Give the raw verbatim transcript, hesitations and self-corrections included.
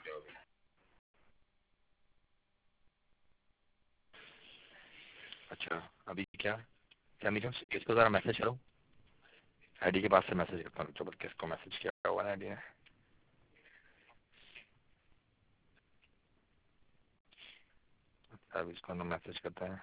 अच्छा, अभी क्या क्या नहीं, इसको ज़रा मैसेज करो। आईडी के पास से मैसेज करता हूँ, चलो किसको मैसेज किया हुआ है आईडी ने। अब इसको हम मैसेज करते हैं।